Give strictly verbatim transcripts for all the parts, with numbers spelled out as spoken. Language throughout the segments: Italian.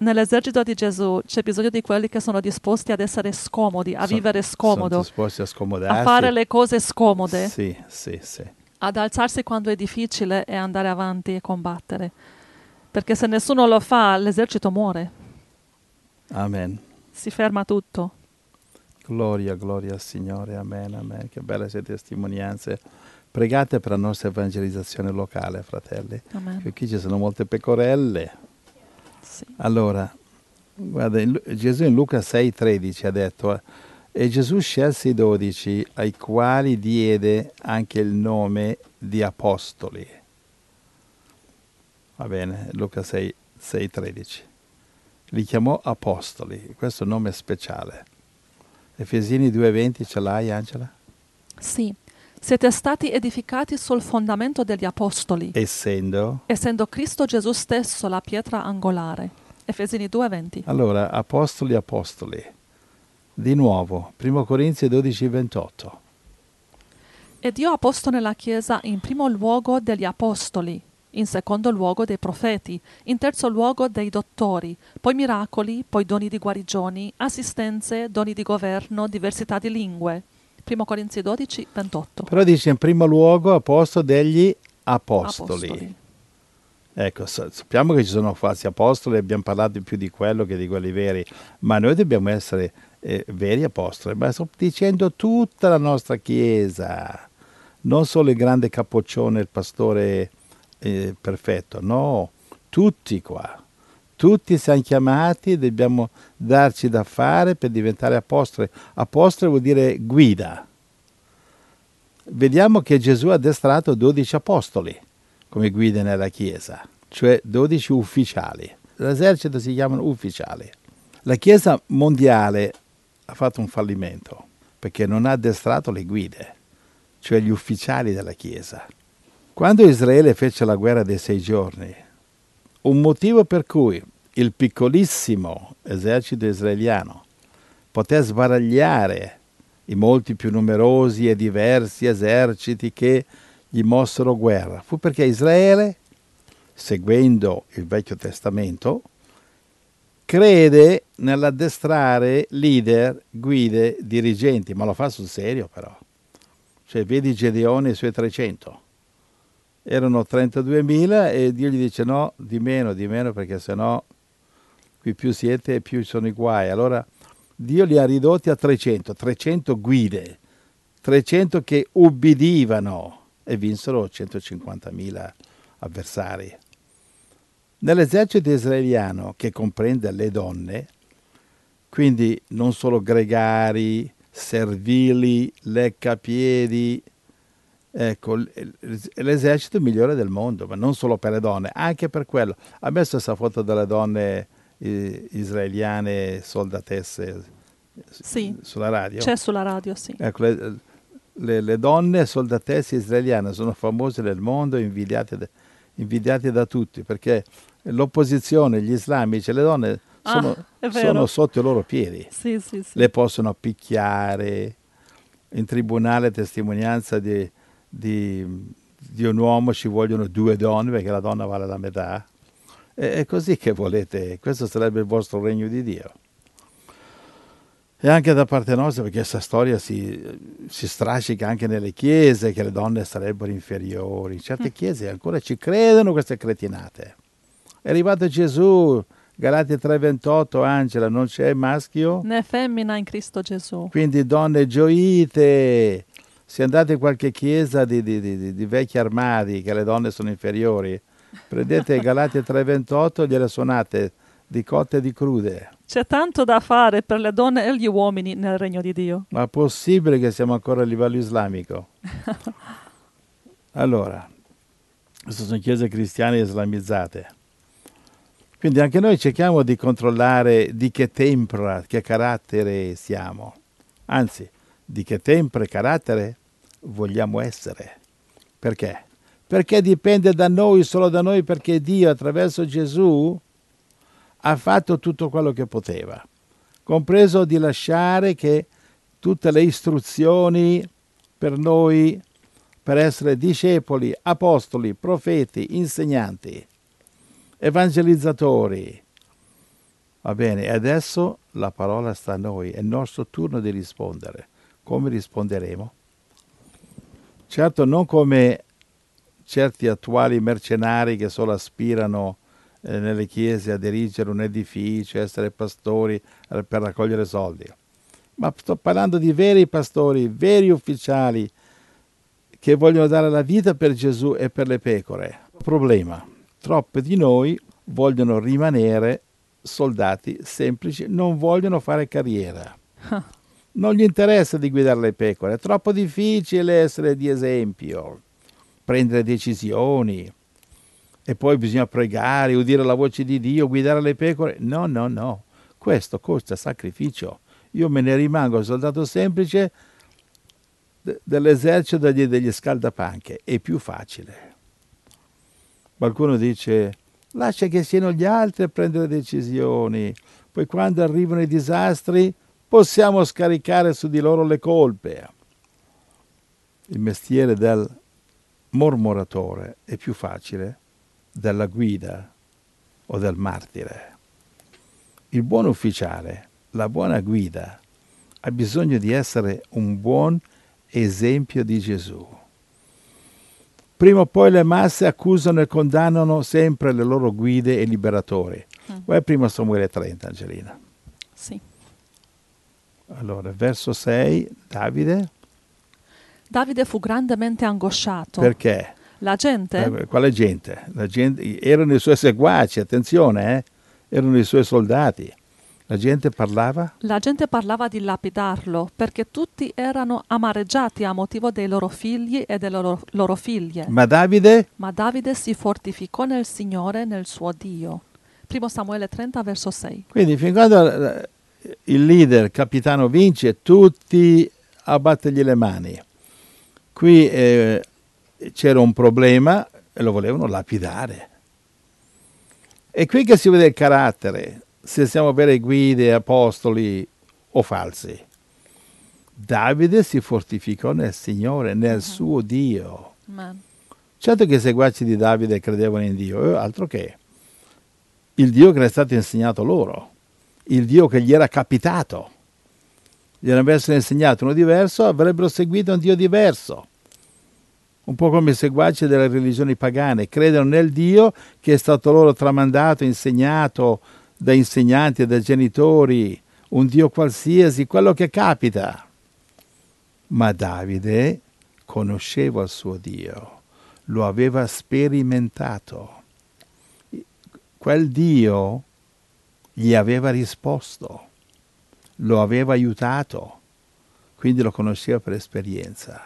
Nell'esercito di Gesù c'è bisogno di quelli che sono disposti ad essere scomodi, a Sono- vivere scomodo, Sono disposti a scomodarsi. a fare le cose scomode, Sì, sì, sì. ad alzarsi quando è difficile e andare avanti e combattere. Perché se nessuno lo fa, l'esercito muore, Amen. si ferma tutto. Gloria, gloria al Signore. Amen, amen. Che belle queste testimonianze. Pregate per la nostra evangelizzazione locale, fratelli. Amen. Che qui ci sono molte pecorelle. Sì. Allora, guarda, in Lu- Gesù in Luca sei tredici ha detto: e Gesù scelse i dodici, ai quali diede anche il nome di apostoli. Va bene, Luca sei tredici. Li chiamò apostoli, questo è un nome speciale. Efesini due venti ce l'hai, Angela? Sì. Siete stati edificati sul fondamento degli apostoli, Essendo. essendo Cristo Gesù stesso la pietra angolare. Efesini due venti. Allora, apostoli, apostoli. Di nuovo, primo Corinzi dodici ventotto. E Dio ha posto nella Chiesa in primo luogo degli apostoli, in secondo luogo dei profeti, in terzo luogo dei dottori, poi miracoli, poi doni di guarigioni, assistenze, doni di governo, diversità di lingue. primo Corinzi dodici ventotto. Però dice in primo luogo apostolo degli apostoli. Apostoli. Ecco, sa- sappiamo che ci sono falsi apostoli, abbiamo parlato più di quello che di quelli veri, ma noi dobbiamo essere eh, veri apostoli, ma sto dicendo tutta la nostra Chiesa, non solo il grande capoccione, il pastore eh, perfetto, no, tutti qua, tutti siamo chiamati, dobbiamo darci da fare per diventare apostoli. Apostolo vuol dire guida. Vediamo che Gesù ha addestrato dodici apostoli come guide nella Chiesa, cioè dodici ufficiali. L'esercito si chiamano ufficiali. La Chiesa mondiale ha fatto un fallimento perché non ha addestrato le guide, cioè gli ufficiali della Chiesa. Quando Israele fece la guerra dei sei giorni, un motivo per cui il piccolissimo esercito israeliano poté sbaragliare i molti più numerosi e diversi eserciti che gli mossero guerra fu perché Israele, seguendo il Vecchio Testamento, crede nell'addestrare leader, guide, dirigenti, ma lo fa sul serio però. Cioè vedi Gedeone e i suoi trecento. Erano trentaduemila e Dio gli dice no, di meno, di meno, perché sennò qui più siete più sono i guai. Allora Dio li ha ridotti a trecento, trecento guide, trecento che ubbidivano e vinsero centocinquantamila avversari. Nell'esercito israeliano, che comprende le donne, quindi non solo gregari, servili, leccapiedi, ecco, l'esercito migliore del mondo, ma non solo per le donne, anche per quello. Ha messo questa foto delle donne eh, israeliane soldatesse Sì, sulla radio? c'è sulla radio, sì. Ecco, le, le, le donne soldatesse israeliane sono famose nel mondo, invidiate da, invidiate da tutti, perché l'opposizione, gli islamici, le donne sono, Ah, è vero. sono sotto i loro piedi. Sì, sì, sì. Le possono picchiare, in tribunale testimonianza di, di, di un uomo ci vogliono due donne perché la donna vale la metà. E, è così che volete, questo sarebbe il vostro regno di Dio. E anche da parte nostra, perché questa storia si, si strascica anche nelle chiese, che le donne sarebbero inferiori. In certe Mm. chiese ancora ci credono queste cretinate. È arrivato Gesù, Galati tre ventotto, Angela, non c'è maschio? Né femmina in Cristo Gesù. Quindi donne gioite, se andate in qualche chiesa di, di, di, di vecchi armadi, che le donne sono inferiori, prendete Galati tre ventotto e gliele suonate di cotte e di crude. C'è tanto da fare per le donne e gli uomini nel regno di Dio. Ma è possibile che siamo ancora a livello islamico? Allora, queste sono chiese cristiane islamizzate. Quindi anche noi cerchiamo di controllare di che tempra, che carattere siamo. Anzi, di che tempra e carattere vogliamo essere. Perché? Perché dipende da noi, solo da noi, perché Dio attraverso Gesù ha fatto tutto quello che poteva, compreso di lasciare che tutte le istruzioni per noi, per essere discepoli, apostoli, profeti, insegnanti, evangelizzatori, Va bene, e adesso la parola sta a noi, è il nostro turno di rispondere. Come risponderemo? Certo, non come certi attuali mercenari che solo aspirano eh, nelle chiese a dirigere un edificio, essere pastori eh, per raccogliere soldi. Ma sto parlando di veri pastori, veri ufficiali che vogliono dare la vita per Gesù e per le pecore. Problema, troppe di noi vogliono rimanere soldati semplici, non vogliono fare carriera. Non gli interessa di guidare le pecore, è troppo difficile essere di esempio, prendere decisioni e poi bisogna pregare, udire la voce di Dio, guidare le pecore. No, no, no, questo costa sacrificio. Io me ne rimango soldato semplice de- dell'esercito degli, degli scaldapanche, è più facile. Qualcuno dice, lascia che siano gli altri a prendere decisioni, poi quando arrivano i disastri possiamo scaricare su di loro le colpe. Il mestiere del mormoratore è più facile della guida o del martire. Il buon ufficiale, la buona guida, ha bisogno di essere un buon esempio di Gesù. Prima o poi le masse accusano e condannano sempre le loro guide e liberatori. Mm. Vai prima Samuele trenta, Angelina. Sì. Allora, verso sei, Davide. Davide fu grandemente angosciato. Perché? La gente? Eh, quale gente? La gente? Erano i suoi seguaci, attenzione, eh? Erano i suoi soldati. La gente parlava? La gente parlava di lapidarlo, perché tutti erano amareggiati a motivo dei loro figli e delle loro, loro figlie. Ma Davide? Ma Davide si fortificò nel Signore, nel suo Dio. Primo Samuele trenta, verso sei. Quindi fin quando il leader, il capitano vince, tutti a battergli le mani. Qui eh, c'era un problema e lo volevano lapidare. È qui che si vede il carattere, se siamo vere guide, apostoli o falsi. Davide si fortificò nel Signore, nel uh-huh. suo Dio. Man. Certo che i seguaci di Davide credevano in Dio, eh, altro che il Dio che era stato insegnato loro, il Dio che gli era capitato. Gli avessero insegnato uno diverso, avrebbero seguito un Dio diverso. Un po' come i seguaci delle religioni pagane, credono nel Dio che è stato loro tramandato, insegnato da insegnanti e da genitori, un Dio qualsiasi, quello che capita. Ma Davide conosceva il suo Dio, lo aveva sperimentato. Quel Dio gli aveva risposto, lo aveva aiutato, quindi lo conosceva per esperienza.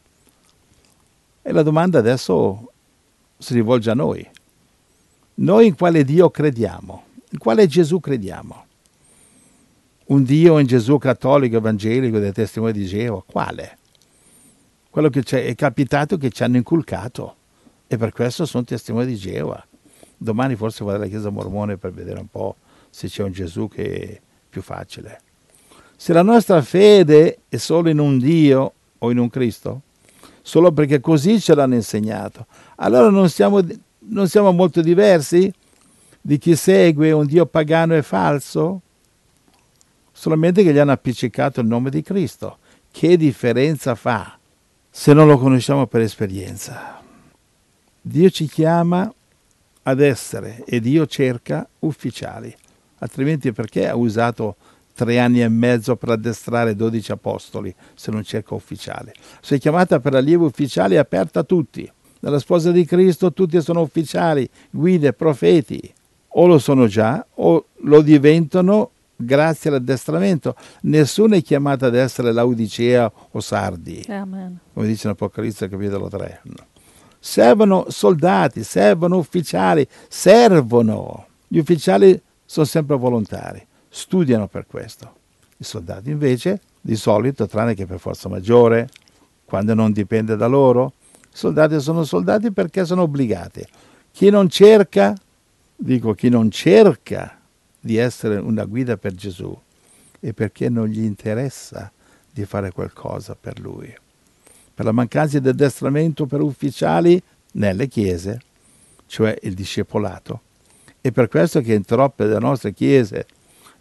E la domanda adesso si rivolge a noi. Noi in quale Dio crediamo? In quale Gesù crediamo? Un Dio in Gesù cattolico, evangelico, dei testimoni di Geova? Quale? Quello che ci è capitato che ci hanno inculcato e per questo sono testimoni di Geova. Domani forse vado alla chiesa mormone per vedere un po' se c'è un Gesù che è più facile. Se la nostra fede è solo in un Dio o in un Cristo, solo perché così ce l'hanno insegnato, allora non siamo, non siamo molto diversi di chi segue un Dio pagano e falso? Solamente che gli hanno appiccicato il nome di Cristo. Che differenza fa se non lo conosciamo per esperienza? Dio ci chiama ad essere e Dio cerca ufficiali. Altrimenti perché ha usato tre anni e mezzo per addestrare dodici apostoli se non cerca ufficiali? Se è chiamata per allievo ufficiale è aperta a tutti. Nella sposa di Cristo tutti sono ufficiali, guide, profeti. O lo sono già o lo diventano grazie all'addestramento. Nessuno è chiamato ad essere Laodicea o Sardi. Amen. Come dice in Apocalisse capitolo tre. Servono soldati, servono ufficiali, servono. Gli ufficiali sono sempre volontari, studiano per questo. I soldati invece, di solito, tranne che per forza maggiore, quando non dipende da loro, i soldati sono soldati perché sono obbligati. Chi non cerca, dico chi non cerca di essere una guida per Gesù, è perché non gli interessa di fare qualcosa per Lui. Per la mancanza di addestramento per ufficiali nelle chiese, cioè il discepolato. È per questo che in troppe delle nostre chiese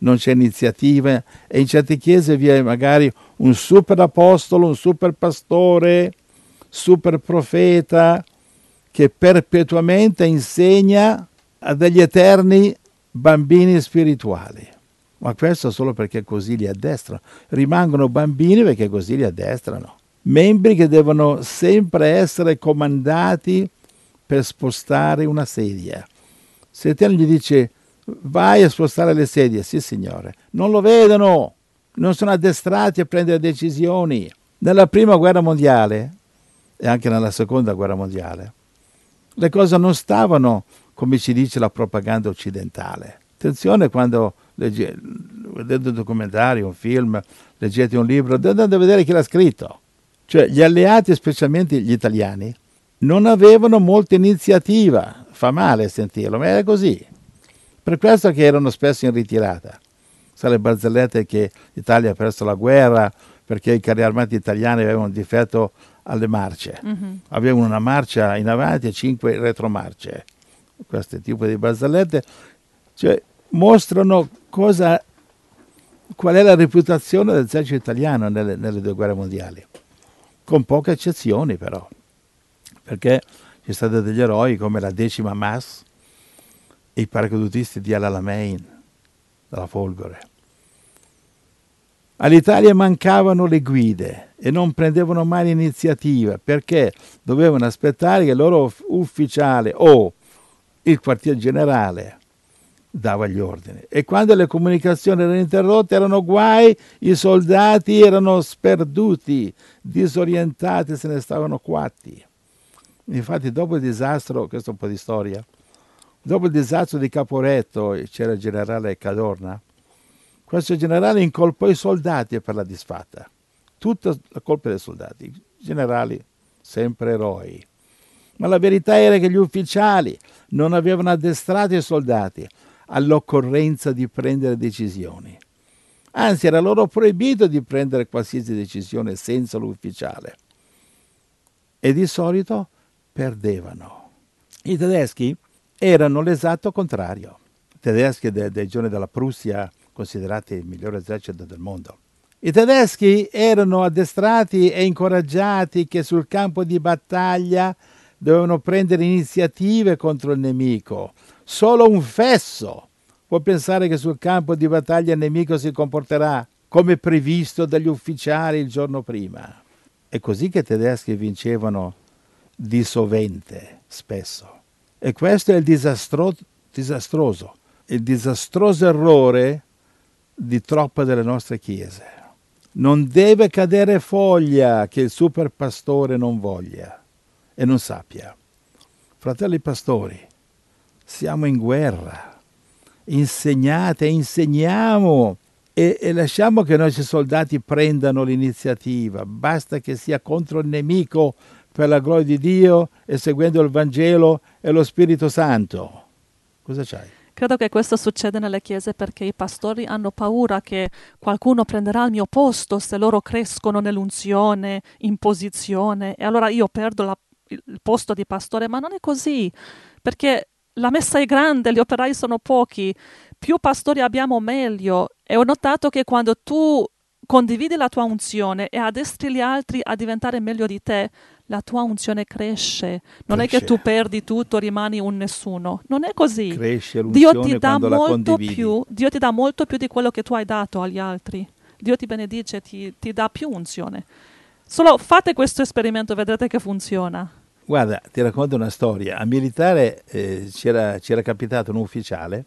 non c'è iniziativa, e in certe chiese vi è magari un super apostolo, un super pastore, super profeta, che perpetuamente insegna a degli eterni bambini spirituali. Ma questo solo perché così li addestrano. Rimangono bambini perché così li addestrano. Membri che devono sempre essere comandati per spostare una sedia. Se te gli dice vai a spostare le sedie, sì signore, non lo vedono, non sono addestrati a prendere decisioni. Nella prima guerra mondiale e anche nella seconda guerra mondiale le cose non stavano come ci dice la propaganda occidentale. Attenzione quando legge, vedete un documentario, un film, leggete un libro, andate a vedere chi l'ha scritto. Cioè gli alleati, specialmente gli italiani, non avevano molta iniziativa. Fa male sentirlo, ma era così. Per questo che erano spesso in ritirata. Sa le barzellette che l'Italia ha perso la guerra perché i carri armati italiani avevano un difetto alle marce. Mm-hmm. Avevano una marcia in avanti e cinque retromarce. Questo tipo di barzellette, cioè, mostrano cosa, qual è la reputazione dell'esercito italiano nelle, nelle due guerre mondiali. Con poche eccezioni però, perché ci sono stati degli eroi come la decima M A S e i paracadutisti di Al Alamein, della Folgore. All'Italia mancavano le guide e non prendevano mai l'iniziativa perché dovevano aspettare che il loro ufficiale o il quartier generale dava gli ordini. E quando le comunicazioni erano interrotte erano guai, i soldati erano sperduti, disorientati, se ne stavano quatti. Infatti dopo il disastro, questo è un po' di storia, dopo il disastro di Caporetto c'era il generale Cadorna. Questo generale incolpò i soldati per la disfatta. Tutta la colpa dei soldati. I generali, sempre eroi. Ma la verità era che gli ufficiali non avevano addestrato i soldati all'occorrenza di prendere decisioni. Anzi, era loro proibito di prendere qualsiasi decisione senza l'ufficiale. E di solito perdevano. I tedeschi erano l'esatto contrario. I tedeschi dei, dei giorni della Prussia, considerati il migliore esercito del mondo. I tedeschi erano addestrati e incoraggiati che sul campo di battaglia dovevano prendere iniziative contro il nemico. Solo un fesso può pensare che sul campo di battaglia il nemico si comporterà come previsto dagli ufficiali il giorno prima. È così che i tedeschi vincevano di sovente, spesso. E questo è il disastro, disastroso, il disastroso errore di troppe delle nostre chiese. Non deve cadere foglia che il super pastore non voglia e non sappia. Fratelli pastori, siamo in guerra, insegnate, insegniamo e, e lasciamo che i nostri soldati prendano l'iniziativa. Basta che sia contro il nemico per la gloria di Dio e seguendo il Vangelo e lo Spirito Santo. Cosa c'hai? Credo che questo succede nelle chiese perché i pastori hanno paura che qualcuno prenderà il mio posto se loro crescono nell'unzione, in posizione, e allora io perdo la, il posto di pastore, ma non è così, perché la messa è grande, gli operai sono pochi, più pastori abbiamo meglio, e ho notato che quando tu condividi la tua unzione e addestri gli altri a diventare meglio di te, la tua unzione cresce. Non cresce. È che tu perdi tutto, rimani un nessuno. Non è così. Cresce l'unzione Dio ti dà quando molto la condividi. più, Dio ti dà molto più di quello che tu hai dato agli altri. Dio ti benedice, ti, ti dà più unzione. Solo fate questo esperimento, vedrete che funziona. Guarda, ti racconto una storia. A militare eh, c'era, c'era capitato un ufficiale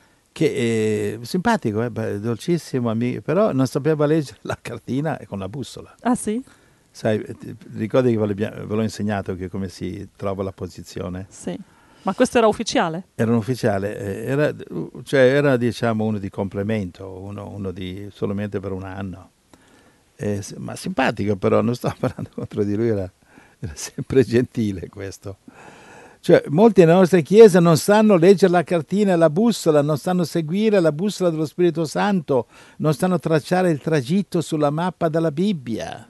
che è simpatico, eh, dolcissimo, amico, però non sapeva leggere la cartina con la bussola. Ah sì? Sai, ti ricordi che ve, ve l'ho insegnato che come si trova la posizione? Sì. Ma questo era ufficiale? Era un ufficiale, eh, era, cioè era diciamo uno di complemento, uno, uno di solamente per un anno. Eh, ma simpatico però, non sto parlando contro di lui, era, era sempre gentile questo. Cioè, molti nelle nostre chiese non sanno leggere la cartina e la bussola, non sanno seguire la bussola dello Spirito Santo, non sanno tracciare il tragitto sulla mappa della Bibbia.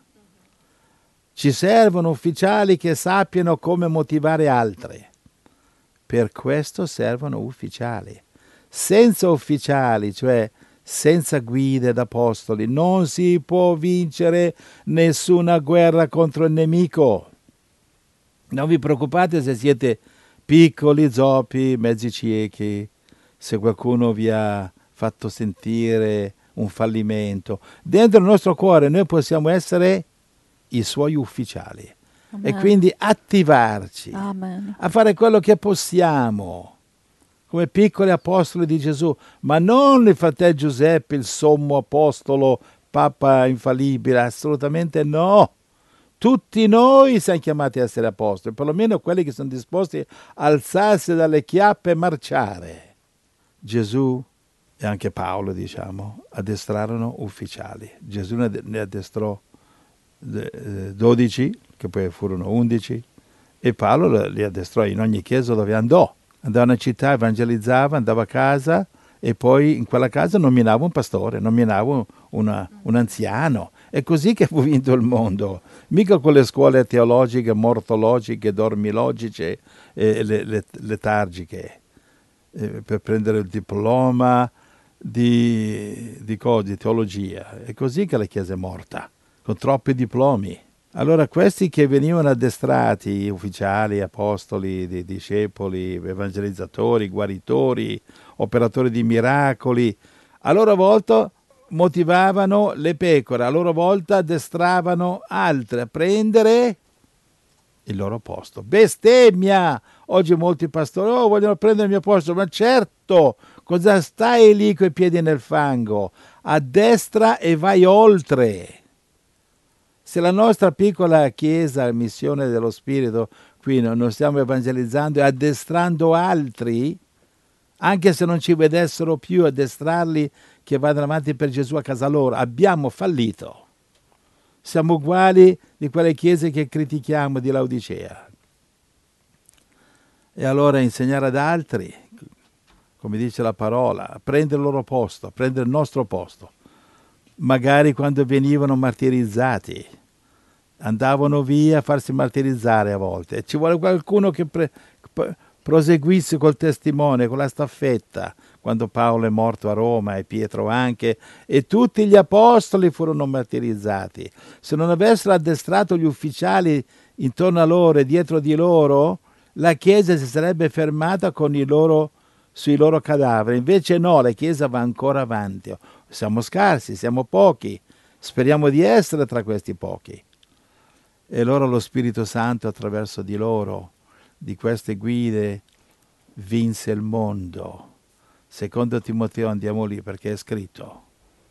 Ci servono ufficiali che sappiano come motivare altri. Per questo servono ufficiali. Senza ufficiali, cioè senza guide ed apostoli non si può vincere nessuna guerra contro il nemico. Non vi preoccupate se siete piccoli, zoppi, mezzi ciechi, se qualcuno vi ha fatto sentire un fallimento. Dentro il nostro cuore noi possiamo essere i suoi ufficiali. Amen. E quindi attivarci Amen. a fare quello che possiamo, come piccoli apostoli di Gesù, ma non il fratello Giuseppe, il sommo apostolo, papa infallibile, assolutamente no. Tutti noi siamo chiamati a essere apostoli, perlomeno quelli che sono disposti a alzarsi dalle chiappe e marciare. Gesù e anche Paolo, diciamo, addestrarono ufficiali. Gesù ne addestrò dodici, che poi furono undici, e Paolo li addestrò in ogni chiesa dove andò. Andava in una città, evangelizzava, andava a casa e poi in quella casa nominava un pastore, nominava una, un anziano. È così che fu vinto il mondo, mica con le scuole teologiche, mortologiche, dormilogiche e le, le, letargiche, eh, per prendere il diploma di, di, di teologia. È così che la Chiesa è morta, con troppi diplomi. Allora questi che venivano addestrati, ufficiali, apostoli, di, discepoli, evangelizzatori, guaritori, operatori di miracoli, a loro volta motivavano le pecore, a loro volta addestravano altre a prendere il loro posto. Bestemmia! Oggi molti pastori oh, vogliono prendere il mio posto, ma certo, cosa stai lì coi piedi nel fango? Addestra e vai oltre. Se la nostra piccola chiesa, missione dello Spirito, qui non stiamo evangelizzando e addestrando altri, anche se non ci vedessero più, addestrarli che vadano avanti per Gesù a casa loro, abbiamo fallito. Siamo uguali di quelle chiese che critichiamo di Laodicea. E allora insegnare ad altri, come dice la parola, a prendere il loro posto, a prendere il nostro posto. Magari quando venivano martirizzati, andavano via a farsi martirizzare a volte. E ci vuole qualcuno che pre, proseguisse col testimone, con la staffetta, quando Paolo è morto a Roma e Pietro anche, e tutti gli apostoli furono martirizzati. Se non avessero addestrato gli ufficiali intorno a loro e dietro di loro, la Chiesa si sarebbe fermata con i loro, sui loro cadaveri. Invece no, la Chiesa va ancora avanti. Siamo scarsi, siamo pochi, speriamo di essere tra questi pochi. E allora lo Spirito Santo attraverso di loro, di queste guide, vinse il mondo. Secondo Timoteo, andiamo lì perché è scritto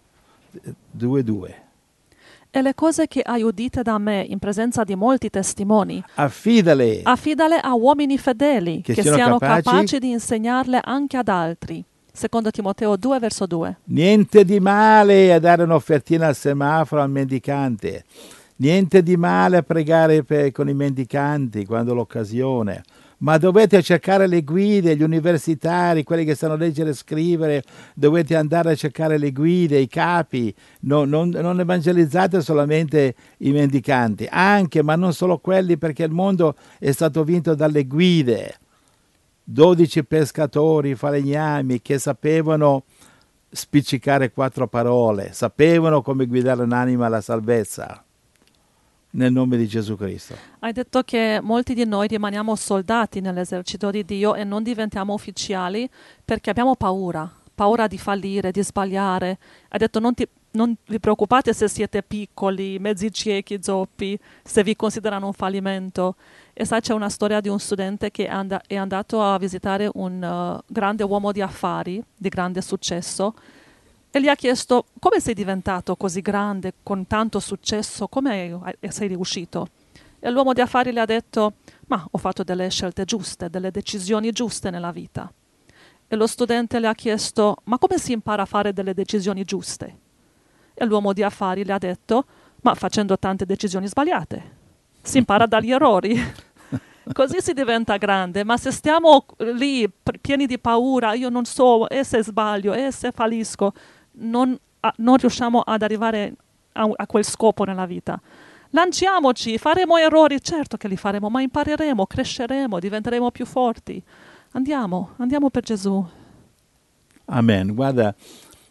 due due. E le cose che hai udite da me in presenza di molti testimoni, affidale, affidale a uomini fedeli che che, siano siano capaci, capaci di insegnarle anche ad altri. Secondo Timoteo due, verso due. Niente di male a dare un'offertina al semaforo al mendicante. Niente di male a pregare per, con i mendicanti quando l'occasione. Ma dovete cercare le guide, gli universitari, quelli che sanno leggere e scrivere, dovete andare a cercare le guide, i capi, no, non, non evangelizzate solamente i mendicanti, anche, ma non solo quelli, perché il mondo è stato vinto dalle guide. Dodici pescatori, falegnami, che sapevano spiccicare quattro parole, sapevano come guidare un'anima alla salvezza. Nel nome di Gesù Cristo. Hai detto che molti di noi rimaniamo soldati nell'esercito di Dio e non diventiamo ufficiali perché abbiamo paura, paura di fallire, di sbagliare. Hai detto non, ti, non vi preoccupate se siete piccoli, mezzi ciechi, zoppi, se vi considerano un fallimento. E sai, c'è una storia di un studente che and- è andato a visitare un uh, grande uomo di affari, di grande successo, e gli ha chiesto: come sei diventato così grande, con tanto successo, come sei riuscito? E l'uomo di affari le ha detto: ma ho fatto delle scelte giuste, delle decisioni giuste nella vita. E lo studente le ha chiesto: ma come si impara a fare delle decisioni giuste? E l'uomo di affari le ha detto: ma facendo tante decisioni sbagliate. Si impara dagli errori. Così si diventa grande, ma se stiamo lì pieni di paura, io non so, e se sbaglio, e se fallisco, Non, a, non riusciamo ad arrivare a, a quel scopo nella vita. Lanciamoci, faremo errori, certo che li faremo, ma impareremo, cresceremo, diventeremo più forti. Andiamo, andiamo per Gesù. Amen. Guarda,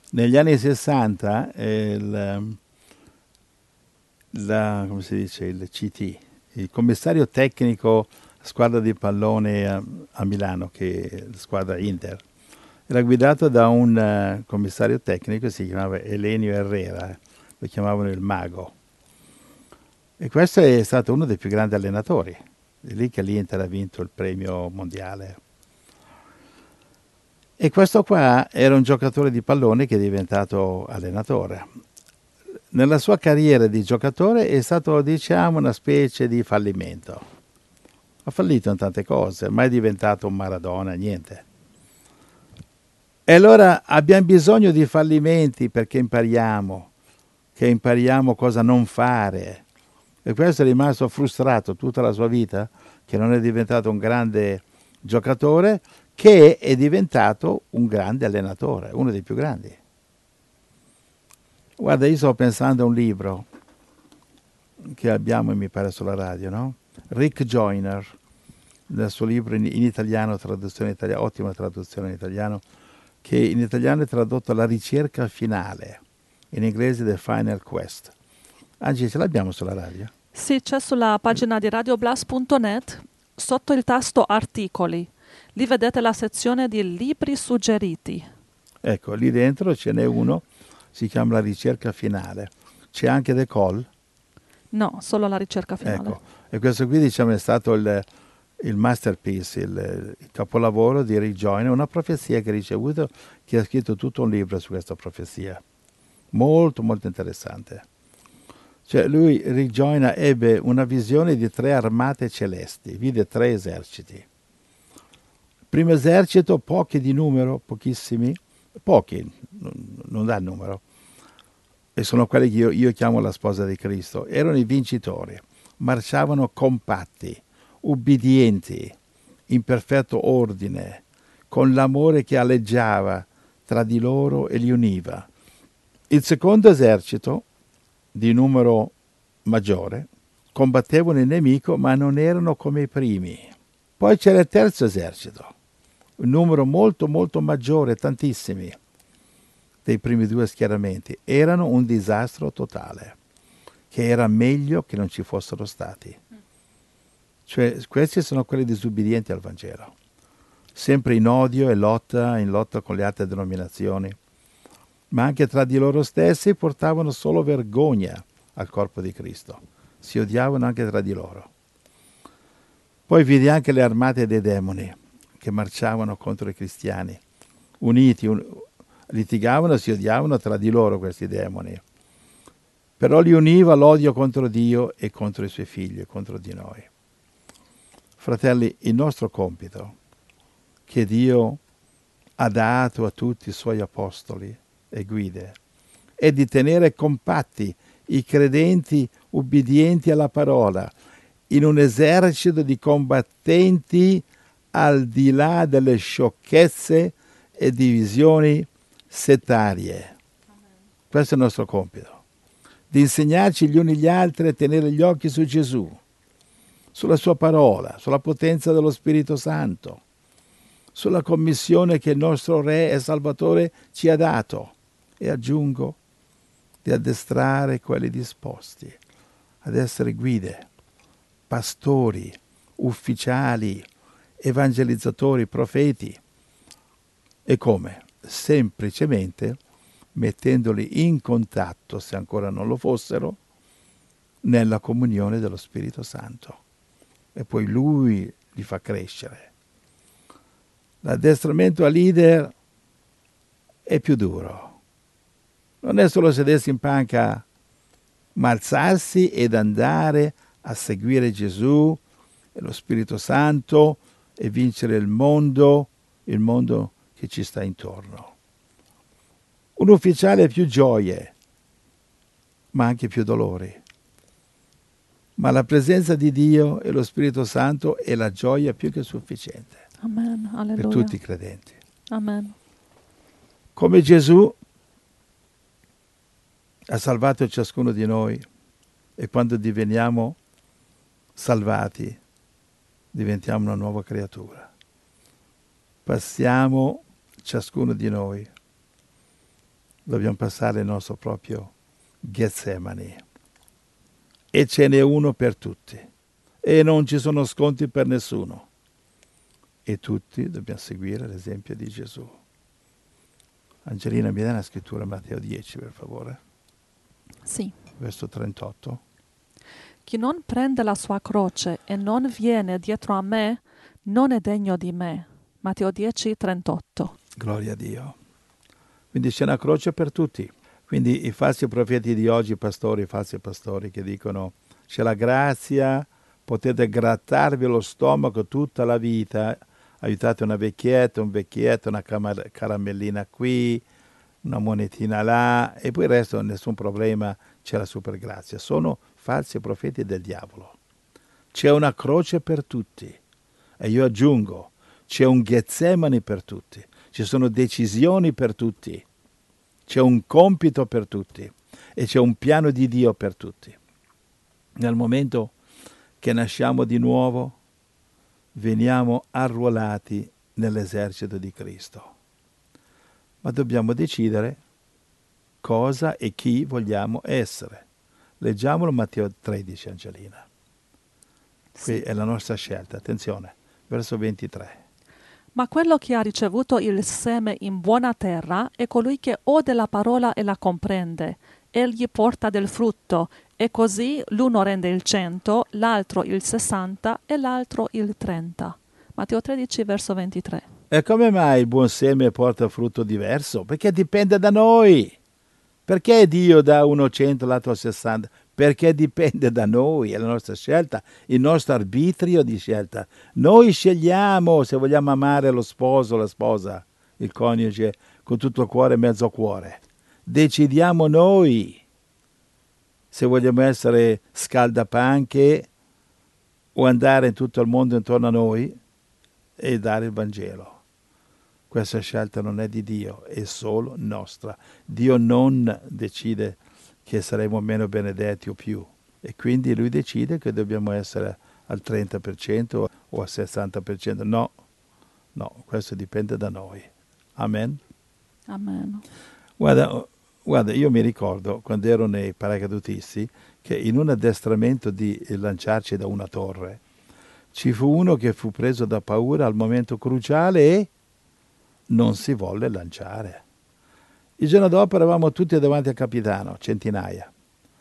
Negli anni sessanta eh, il, la, come si dice, il C T, il commissario tecnico squadra di pallone a, a Milano, che è la squadra Inter, era guidato da un uh, commissario tecnico che si chiamava Elenio Herrera, lo chiamavano il mago. E questo è stato uno dei più grandi allenatori. È lì che l'Inter ha vinto il premio mondiale. E questo qua era un giocatore di pallone che è diventato allenatore. Nella sua carriera di giocatore è stato, diciamo, una specie di fallimento. Ha fallito in tante cose, mai diventato un Maradona, niente. E allora abbiamo bisogno di fallimenti perché impariamo, che impariamo cosa non fare. E questo è rimasto frustrato tutta la sua vita, che non è diventato un grande giocatore, che è diventato un grande allenatore, uno dei più grandi. Guarda, io sto pensando a un libro che abbiamo, mi pare, sulla radio, no? Rick Joyner, nel suo libro in, in italiano, traduzione italiana, ottima traduzione in italiano, che in italiano è tradotto La ricerca finale, in inglese The Final Quest. Anzi, ce l'abbiamo sulla radio? Sì, c'è sulla pagina di radioblast punto net, sotto il tasto articoli. Lì vedete la sezione di libri suggeriti. Ecco, lì dentro ce n'è uno, si chiama La ricerca finale. C'è anche The Call? No, solo la ricerca finale. Ecco, e questo qui diciamo è stato il, il masterpiece, il, il capolavoro di Rick Joyner, una profezia che ha ricevuto, che ha scritto tutto un libro su questa profezia. Molto, molto interessante. Cioè lui, Rick Joyner, ebbe una visione di tre armate celesti, vide tre eserciti. Il primo esercito, pochi di numero, pochissimi, pochi, non, non dà il numero, e sono quelli che io, io chiamo la sposa di Cristo, erano i vincitori, marciavano compatti, ubbidienti, in perfetto ordine, con l'amore che aleggiava tra di loro e li univa. Il secondo esercito, di numero maggiore, combattevano il nemico, ma non erano come i primi. Poi c'era il terzo esercito, un numero molto molto maggiore, tantissimi, dei primi due schieramenti. Erano un disastro totale, che era meglio che non ci fossero stati. Cioè, questi sono quelli disubbidienti al Vangelo, sempre in odio e lotta, in lotta con le altre denominazioni, ma anche tra di loro stessi portavano solo vergogna al corpo di Cristo. Si odiavano anche tra di loro. Poi vidi anche le armate dei demoni che marciavano contro i cristiani, uniti, un, litigavano e si odiavano tra di loro questi demoni. Però li univa l'odio contro Dio e contro i suoi figli, contro di noi. Fratelli, il nostro compito, che Dio ha dato a tutti i suoi apostoli e guide, è di tenere compatti i credenti ubbidienti alla parola, in un esercito di combattenti al di là delle sciocchezze e divisioni settarie. Questo è il nostro compito, di insegnarci gli uni gli altri a tenere gli occhi su Gesù, sulla sua parola, sulla potenza dello Spirito Santo, sulla commissione che il nostro Re e Salvatore ci ha dato, e aggiungo di addestrare quelli disposti ad essere guide, pastori, ufficiali, evangelizzatori, profeti. E come? Semplicemente mettendoli in contatto, se ancora non lo fossero, nella comunione dello Spirito Santo. E poi Lui li fa crescere. L'addestramento a leader è più duro. Non è solo sedersi in panca, ma alzarsi ed andare a seguire Gesù e lo Spirito Santo e vincere il mondo, il mondo che ci sta intorno. Un ufficiale ha più gioie, ma anche più dolori. Ma la presenza di Dio e lo Spirito Santo è la gioia più che sufficiente. Amen. Alleluia. Per tutti i credenti. Amen. Come Gesù ha salvato ciascuno di noi, e quando diveniamo salvati diventiamo una nuova creatura. Passiamo ciascuno di noi Dobbiamo passare il nostro proprio Getsemani. E ce n'è uno per tutti. E non ci sono sconti per nessuno. E tutti dobbiamo seguire l'esempio di Gesù. Angelina, mi dai una scrittura Matteo dieci, per favore? Sì. Verso trentotto. Chi non prende la sua croce e non viene dietro a me, non è degno di me. Matteo dieci, trentotto. Gloria a Dio. Quindi c'è una croce per tutti. Quindi i falsi profeti di oggi, i pastori, i falsi pastori che dicono c'è la grazia, potete grattarvi lo stomaco tutta la vita, aiutate una vecchietta, un vecchietto, una camar- caramellina qui, una monetina là, e poi il resto nessun problema, c'è la super grazia. Sono falsi profeti del diavolo. C'è una croce per tutti. E io aggiungo, c'è un Getsemani per tutti. Ci sono decisioni per tutti. C'è un compito per tutti. E c'è un piano di Dio per tutti. Nel momento che nasciamo di nuovo, veniamo arruolati nell'esercito di Cristo. Ma dobbiamo decidere cosa e chi vogliamo essere. Leggiamolo Matteo tredici, Angelina. Qui Sì. è la nostra scelta. Attenzione, verso ventitré. Ma quello che ha ricevuto il seme in buona terra è colui che ode la parola e la comprende. Egli porta del frutto, e così l'uno rende il cento, l'altro il sessanta e l'altro il trenta. Matteo tredici, verso ventitré. E come mai il buon seme porta frutto diverso? Perché dipende da noi. Perché Dio dà uno cento, l'altro sessanta? Perché dipende da noi, è la nostra scelta, il nostro arbitrio di scelta. Noi scegliamo se vogliamo amare lo sposo, la sposa, il coniuge, con tutto il cuore e mezzo cuore. Decidiamo noi se vogliamo essere scaldapanche o andare in tutto il mondo intorno a noi e dare il Vangelo. Questa scelta non è di Dio, è solo nostra. Dio non decide che saremo meno benedetti o più. E quindi Lui decide che dobbiamo essere al trenta per cento o al sessanta per cento. No, no, questo dipende da noi. Amen. Amen. Guarda, guarda, io mi ricordo quando ero nei paracadutisti che in un addestramento di lanciarci da una torre ci fu uno che fu preso da paura al momento cruciale e non si volle lanciare. Il giorno dopo eravamo tutti davanti al capitano, centinaia.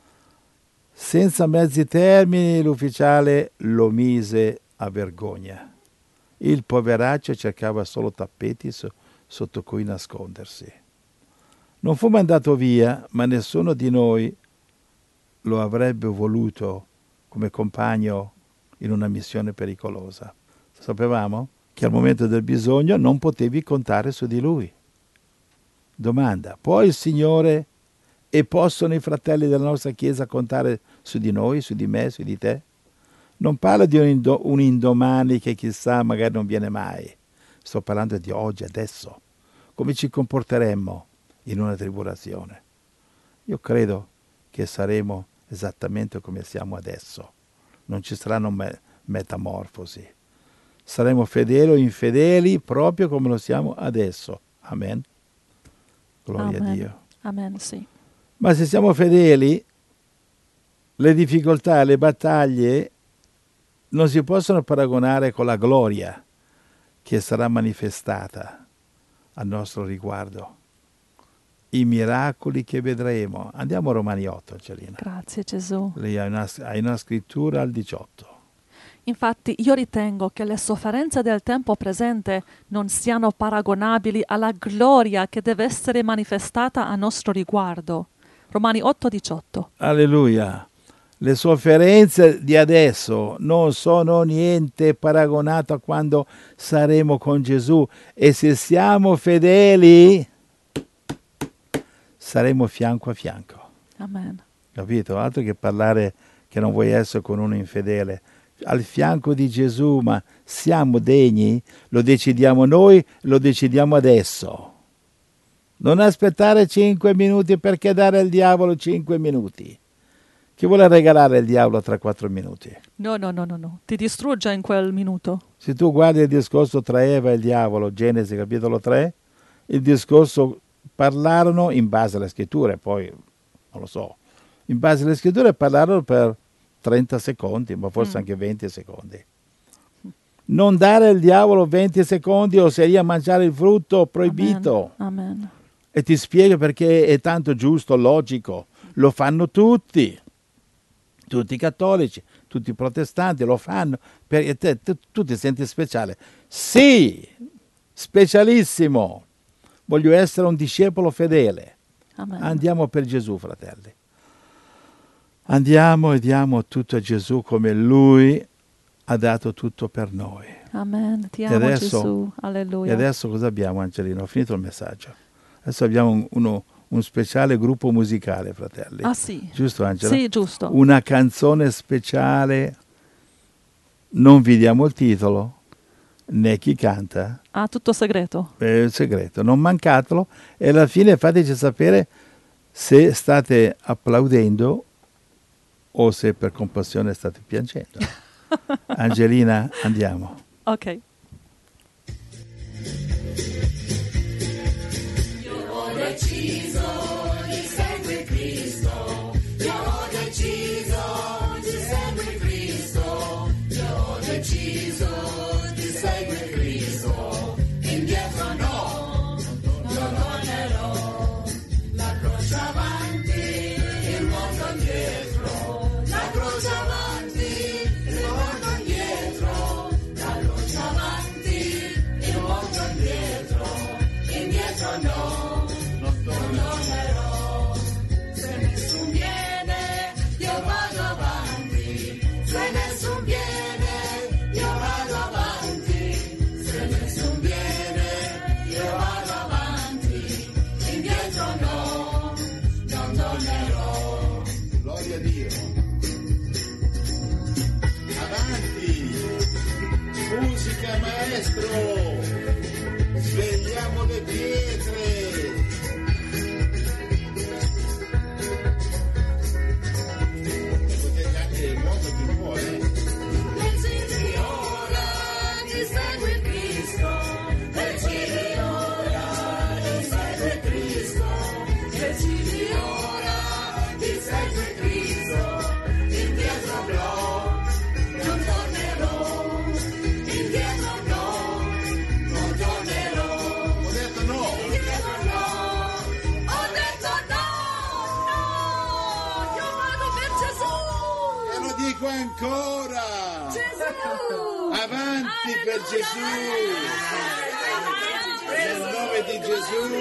Senza mezzi termini l'ufficiale lo mise a vergogna. Il poveraccio cercava solo tappeti so- sotto cui nascondersi. Non fu mandato via, ma nessuno di noi lo avrebbe voluto come compagno in una missione pericolosa. Sapevamo che al momento del bisogno non potevi contare su di lui. Domanda, può il Signore e possono i fratelli della nostra Chiesa contare su di noi, su di me, su di te? Non parlo di un, indo- un indomani che chissà magari non viene mai. Sto parlando di oggi, adesso. Come ci comporteremmo in una tribolazione? Io credo che saremo esattamente come siamo adesso. Non ci saranno me- metamorfosi. Saremo fedeli o infedeli proprio come lo siamo adesso. Amen. Gloria Amen. a Dio. Amen, sì. Ma se siamo fedeli, le difficoltà, le battaglie non si possono paragonare con la gloria che sarà manifestata al nostro riguardo. I miracoli che vedremo. Andiamo a Romani otto, Angelina. Grazie Gesù. Lei ha una, ha una scrittura al diciotto. Infatti io ritengo che le sofferenze del tempo presente non siano paragonabili alla gloria che deve essere manifestata a nostro riguardo. Romani otto, diciotto. Alleluia. Le sofferenze di adesso non sono niente paragonato a quando saremo con Gesù. E se siamo fedeli, saremo fianco a fianco. Amen. Capito? Altro che parlare che non vuoi essere con uno infedele. Al fianco di Gesù, ma siamo degni? Lo decidiamo noi, lo decidiamo adesso. Non aspettare cinque minuti perché dare al diavolo cinque minuti. Chi vuole regalare il diavolo tra quattro minuti? No, no, no, no, no. Ti distrugge in quel minuto. Se tu guardi il discorso tra Eva e il diavolo, Genesi capitolo tre, il discorso parlarono in base alle scritture, poi non lo so, in base alle scritture parlarono per trenta secondi, ma forse Mm. anche venti secondi. Non dare al diavolo venti secondi o seria mangiare il frutto proibito. Amen. Amen. E ti spiego perché è tanto giusto, logico. Lo fanno tutti, tutti i cattolici, tutti i protestanti lo fanno, perché te, te- tu ti senti speciale. Sì, specialissimo. Voglio essere un discepolo fedele. Amen. Andiamo per Gesù, fratelli. Andiamo e diamo tutto a Gesù come Lui ha dato tutto per noi. Amen. Ti E amo adesso- Gesù. E Alleluia. adesso cosa abbiamo, Angelino? Ho finito il messaggio. Adesso abbiamo un, uno- un speciale gruppo musicale, fratelli. Ah sì. Giusto, Angela? Sì, giusto. Una canzone speciale. Non vi diamo il titolo, né chi canta. Ah, tutto segreto. È il segreto. Non mancatelo. E alla fine fateci sapere se state applaudendo o se per compassione state piangendo. Angelina, andiamo. Ok. Ho deciso di seguire Cristo, io ho deciso di seguire Cristo, io ho deciso di seguire Cristo, indietro no, non tornerò, la croce avanti, il mondo indietro, la croce avanti, il mondo indietro, la croce avanti, il mondo indietro, indietro no. Non tornerò, se nessun viene, io vado avanti, se nessun viene, io vado avanti, se nessun viene, io vado avanti, indietro no, non tornerò. Gloria a Dio. Avanti. Musica, maestro. Svegliamo le pietre. Potete anche il mondo più vuole. Decidi ora di seguire Cristo, decidi ora di seguire Cristo, decidi ora di seguire Cristo, indietro no, non tornerò, indietro no, non tornerò, Ho detto no. indietro no, ho detto no, no, io vado per Gesù, E lo dico ancora. Gesù. Avanti per Gesù. Nel nome di Gesù.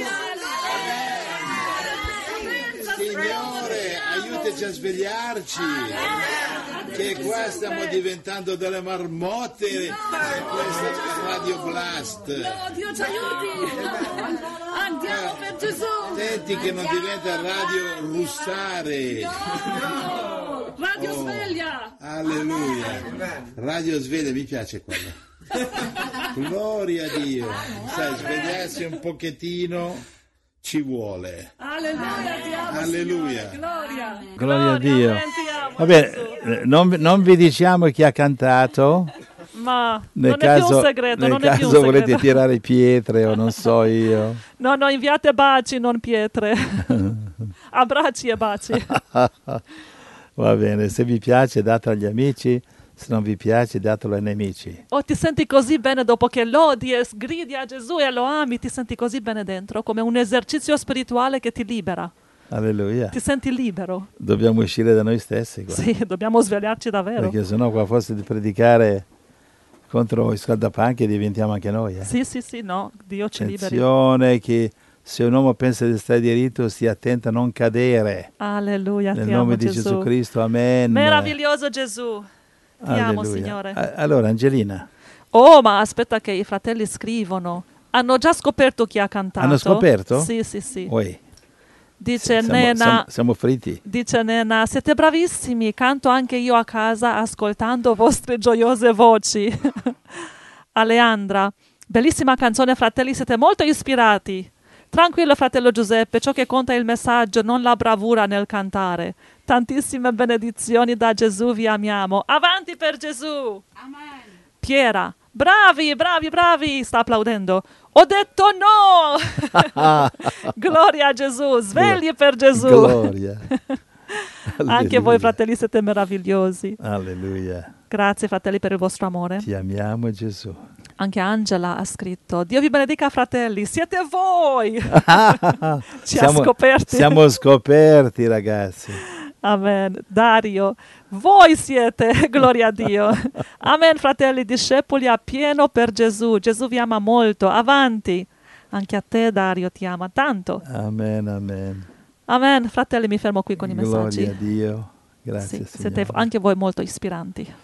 Signore, aiutaci a svegliarci, che qua stiamo diventando delle marmotte in questa Radio Blast. No, Dio ci aiuti! Andiamo per Gesù! Attenti che non diventa Radio Russare. No! Radio Oh. sveglia! Alleluia. Radio sveglia, mi piace quella. Gloria a Dio. Sai, svegliarsi un pochettino ci vuole. Alleluia, ti amo, Alleluia. Signore. Gloria! Gloria a Dio. amen, ti amo, Va bene, Gesù. eh, non, non vi diciamo chi ha cantato. Ma Nel non è più caso, un segreto, nel non è più un caso volete segreto. tirare pietre o non so io. No, no, inviate baci, non pietre. Abbracci e baci. Va bene, se vi piace datelo agli amici, se non vi piace datelo ai nemici. O ti senti così bene dopo che lodi e gridi a Gesù e lo ami, ti senti così bene dentro, come un esercizio spirituale che ti libera. Alleluia. Ti senti libero. Dobbiamo uscire da noi stessi qua. Sì, dobbiamo svegliarci davvero. Perché sennò qua forse di predicare contro i scaldapanchi diventiamo anche noi. Eh. Sì, sì, sì, no, Dio ci liberi. Attenzione che se un uomo pensa di stare diritto stia attento a non cadere. Alleluia, Nel ti nome amo di Gesù. Gesù. Cristo, amen. Meraviglioso Gesù. Ti amo, Alleluia. Signore. A- Allora, Angelina, Oh, ma aspetta che i fratelli scrivono. Hanno già scoperto chi ha cantato. Hanno scoperto? Sì, sì, sì. oi, Dice siamo, Nena, siamo- siamo fritti. dice Nena, siete bravissimi, canto anche io a casa ascoltando vostre gioiose voci. Aleandra, bellissima canzone fratelli, siete molto ispirati. Tranquillo fratello Giuseppe, ciò che conta è il messaggio, non la bravura nel cantare. Tantissime benedizioni da Gesù, vi amiamo. Avanti per Gesù! Amen! Piera, Bravi, bravi, bravi, sta applaudendo. Ho detto no! Gloria a Gesù, svegli per Gesù. Gloria. Anche voi, fratelli, siete meravigliosi. Alleluia. Grazie, fratelli, per il vostro amore. Ti amiamo, Gesù. Anche Angela ha scritto: Dio vi benedica, fratelli, siete voi. Ci ha siamo, scoperti. Siamo scoperti, ragazzi. Amen. Dario, voi siete, gloria a Dio. Amen, fratelli, discepoli a pieno per Gesù. Gesù vi ama molto. Avanti. Anche a te, Dario, ti ama tanto. Amen, amen. Amen. Fratelli, mi fermo qui con i messaggi. Gloria a Dio. Grazie, Sì, siete Signore. anche voi molto ispiranti.